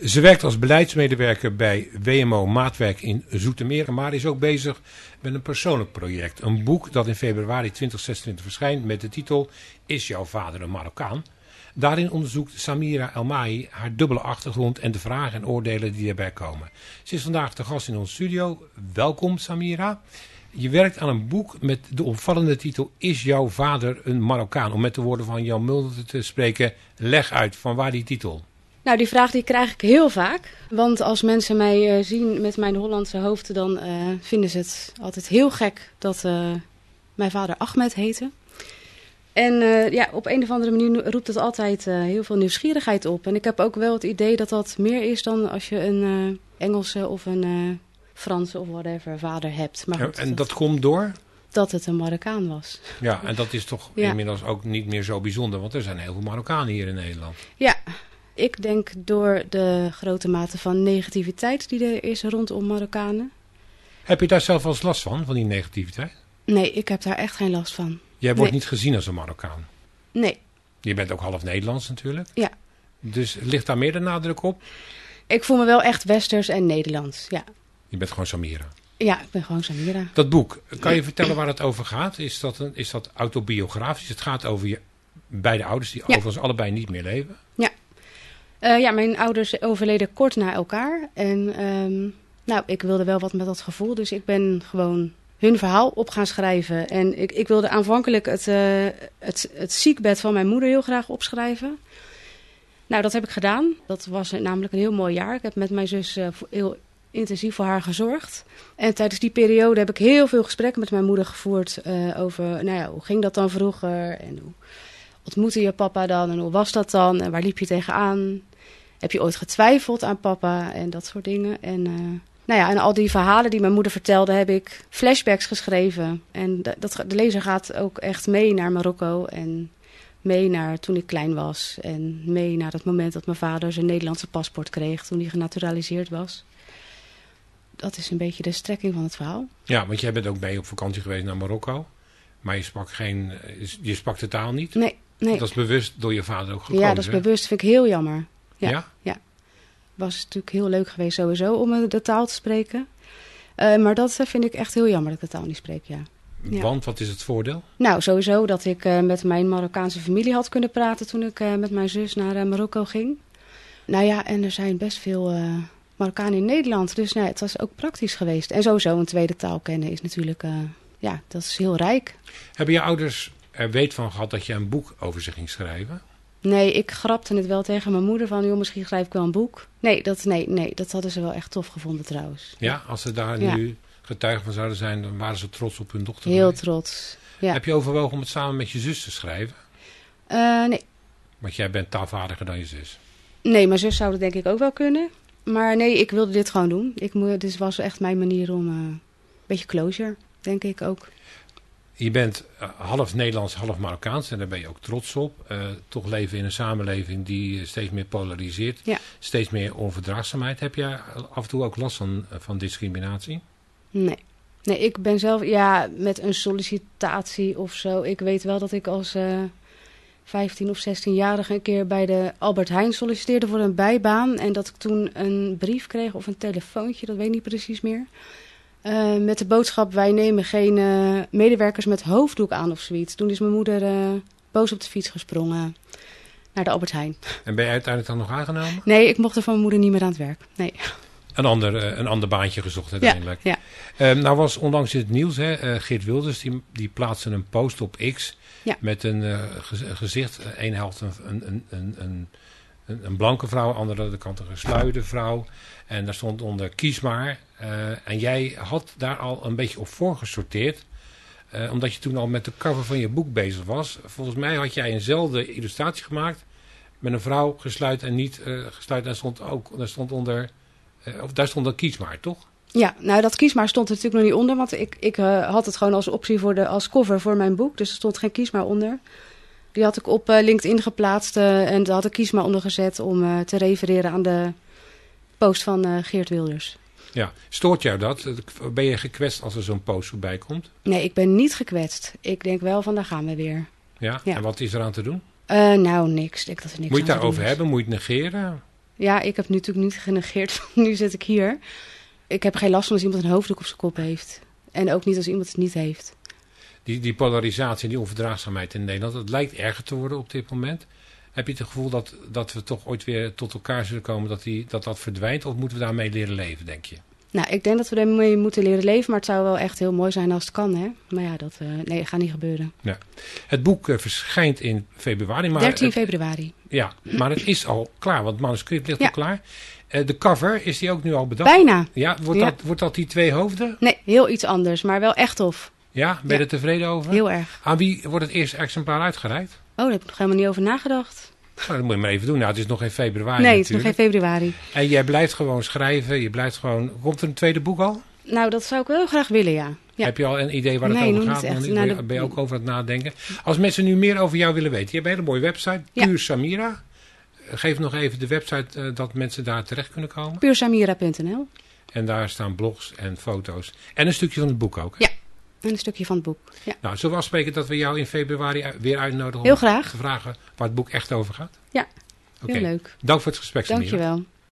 Ze werkt als beleidsmedewerker bij WMO Maatwerk in Zoetermeer, maar is ook bezig met een persoonlijk project. Een boek dat in februari 2026 verschijnt met de titel Is jouw vader een Marokkaan? Daarin onderzoekt Samira Elmahi haar dubbele achtergrond en de vragen en oordelen die erbij komen. Ze is vandaag te gast in onze studio. Welkom Samira. Je werkt aan een boek met de opvallende titel Is jouw vader een Marokkaan? Om met de woorden van Jan Mulder te spreken, leg uit van waar die titel. Nou, die vraag die krijg ik heel vaak. Want als mensen mij zien met mijn Hollandse hoofd, dan vinden ze het altijd heel gek dat mijn vader Ahmed heette. En op een of andere manier roept het altijd heel veel nieuwsgierigheid op. En ik heb ook wel het idee dat dat meer is dan als je een Engelse of een Franse of whatever vader hebt. Maar goed, en dat komt door? Dat het een Marokkaan was. Ja, en dat is toch inmiddels ook niet meer zo bijzonder, want er zijn heel veel Marokkanen hier in Nederland. Ja, ik denk door de grote mate van negativiteit die er is rondom Marokkanen. Heb je daar zelf wel eens last van die negativiteit? Nee, ik heb daar echt geen last van. Jij wordt niet gezien als een Marokkaan? Nee. Je bent ook half Nederlands natuurlijk? Ja. Dus ligt daar meer de nadruk op? Ik voel me wel echt Westers en Nederlands, ja. Je bent gewoon Samira? Ja, ik ben gewoon Samira. Dat boek, kan je vertellen waar het over gaat? Is dat autobiografisch? Het gaat over je beide ouders die overigens allebei niet meer leven? Ja. Mijn ouders overleden kort na elkaar. En ik wilde wel wat met dat gevoel. Dus ik ben gewoon hun verhaal op gaan schrijven. En ik wilde aanvankelijk het ziekbed van mijn moeder heel graag opschrijven. Nou, dat heb ik gedaan. Dat was namelijk een heel mooi jaar. Ik heb met mijn zus heel intensief voor haar gezorgd. En tijdens die periode heb ik heel veel gesprekken met mijn moeder gevoerd over, hoe ging dat dan vroeger? En hoe ontmoette je papa dan? En hoe was dat dan? En waar liep je tegenaan? Heb je ooit getwijfeld aan papa? En dat soort dingen. En en al die verhalen die mijn moeder vertelde, heb ik flashbacks geschreven. En de lezer gaat ook echt mee naar Marokko en mee naar toen ik klein was. En mee naar het moment dat mijn vader zijn Nederlandse paspoort kreeg toen hij genaturaliseerd was. Dat is een beetje de strekking van het verhaal. Ja, want jij bent ook mee op vakantie geweest naar Marokko. Maar je sprak de taal niet? Nee. Dat is bewust door je vader ook gekozen? Ja, dat is bewust. Vind ik heel jammer. Ja? Ja. Was natuurlijk heel leuk geweest sowieso om de taal te spreken. Maar dat vind ik echt heel jammer dat ik de taal niet spreek, ja. Want, wat is het voordeel? Nou, sowieso dat ik met mijn Marokkaanse familie had kunnen praten toen ik met mijn zus naar Marokko ging. En er zijn best veel Marokkanen in Nederland. Dus het was ook praktisch geweest. En sowieso een tweede taal kennen is natuurlijk, dat is heel rijk. Hebben je ouders er weet van gehad dat je een boek over ze ging schrijven? Nee, ik grapte het wel tegen mijn moeder van, joh, misschien schrijf ik wel een boek. Nee, dat hadden ze wel echt tof gevonden trouwens. Ja, als ze daar nu getuige van zouden zijn, dan waren ze trots op hun dochter. Heel trots, ja. Heb je overwogen om het samen met je zus te schrijven? Nee. Want jij bent taalvaardiger dan je zus. Nee, mijn zus zou dat denk ik ook wel kunnen. Maar nee, ik wilde dit gewoon doen. Dit was echt mijn manier om een beetje closure, denk ik ook. Je bent half Nederlands, half Marokkaans en daar ben je ook trots op. Toch leven in een samenleving die steeds meer polariseert. Ja. Steeds meer onverdraagzaamheid. Heb je af en toe ook last van discriminatie? Nee, ik ben zelf met een sollicitatie of zo. Ik weet wel dat ik als 15 of 16-jarige een keer bij de Albert Heijn solliciteerde voor een bijbaan. En dat ik toen een brief kreeg of een telefoontje, dat weet ik niet precies meer. Met de boodschap, wij nemen geen medewerkers met hoofddoek aan of zoiets. Toen is mijn moeder boos op de fiets gesprongen naar de Albert Heijn. En ben je uiteindelijk dan nog aangenomen? Nee, ik mocht er van mijn moeder niet meer aan het werk. Nee. Een ander baantje gezocht uiteindelijk. Ja. Nou was onlangs in het nieuws, Geert Wilders, die plaatste een post op X met een gezicht. Eén helft een blanke vrouw, andere de kant een gesluierde vrouw. En daar stond onder kies maar. En jij had daar al een beetje op voorgesorteerd. Omdat je toen al met de cover van je boek bezig was. Volgens mij had jij eenzelfde illustratie gemaakt. Met een vrouw gesluit en niet gesluit. En daar stond dan kies maar, toch? Ja, nou dat kies maar stond er natuurlijk nog niet onder. Want ik had het gewoon als optie als cover voor mijn boek. Dus er stond geen kies maar onder. Die had ik op LinkedIn geplaatst. En daar had ik kies maar onder gezet om te refereren aan de post van Geert Wilders. Ja, stoort jou dat? Ben je gekwetst als er zo'n post voorbij komt? Nee, ik ben niet gekwetst. Ik denk wel van, daar gaan we weer. Ja? En wat is er aan te doen? Nou, niks. Ik denk dat er niks moet je het aan te daarover doen is. hebben? Moet je het negeren? Ja, ik heb natuurlijk niet genegeerd. Nu zit ik hier. Ik heb geen last van als iemand een hoofddoek op zijn kop heeft. En ook niet als iemand het niet heeft. Die polarisatie en die onverdraagzaamheid in Nederland, het lijkt erger te worden op dit moment. Heb je het gevoel dat we toch ooit weer tot elkaar zullen komen, dat verdwijnt? Of moeten we daarmee leren leven, denk je? Nou, ik denk dat we daarmee moeten leren leven. Maar het zou wel echt heel mooi zijn als het kan, hè. Maar ja, dat gaat niet gebeuren. Ja. Het boek verschijnt in februari. Maar 13 februari. Ja, maar het is al klaar, want het manuscript ligt al klaar. De cover, is die ook nu al bedacht? Bijna. Ja, wordt dat die 2 hoofden? Nee, heel iets anders, maar wel echt tof. Ja, ben je er tevreden over? Heel erg. Aan wie wordt het eerste exemplaar uitgereikt? Oh, daar heb ik nog helemaal niet over nagedacht. Nou, dat moet je maar even doen. Nou, het is nog geen februari Nee, natuurlijk. het is nog geen februari. En jij blijft gewoon schrijven, je blijft gewoon... Komt er een tweede boek al? Nou, dat zou ik wel graag willen, ja. Heb je al een idee waar het Nee, over nog gaat? niet echt. Ben Nou, je ook over het nadenken? Als mensen nu meer over jou willen weten, je hebt een hele mooie website, Puur Samira. Geef nog even de website dat mensen daar terecht kunnen komen. Puursamira.nl. En daar staan blogs en foto's. En een stukje van het boek ook. Hè? Ja, en een stukje van het boek. Ja. Nou, zullen we afspreken dat we jou in februari weer uitnodigen Heel om graag. te vragen waar het boek echt over gaat? Ja, heel leuk. Dank voor het gesprek, Samira. Dank je wel.